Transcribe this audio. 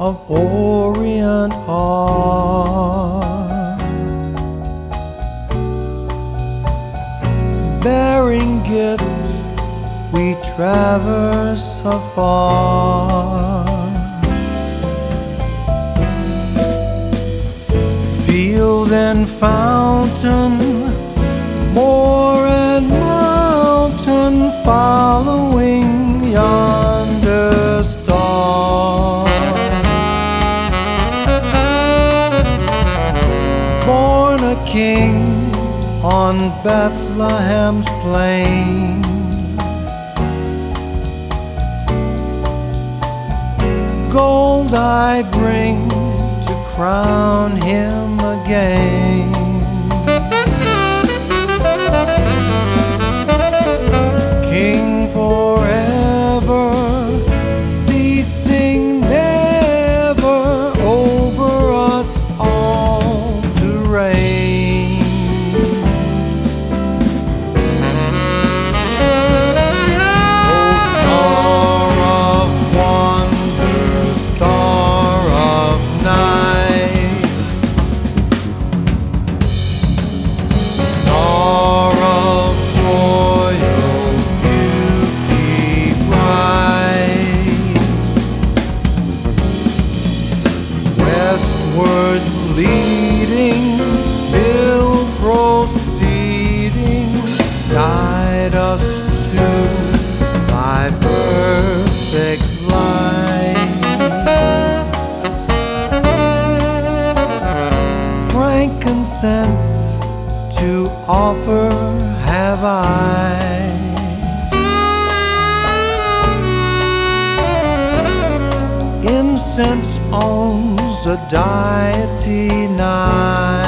of Orient art, bearing gifts we traverse afar. Field and fountain, moor and mountain, following yonder star. Born a king on Bethlehem's plain, gold I bring to crown him again. King forever, ceasing never, over us all to reign. Oh, star of wonder, star of night, star of royal beauty bright, westward leading, still proceeding, guide us to thy perfect light. Frankincense to offer have I, incense owns a deity nigh.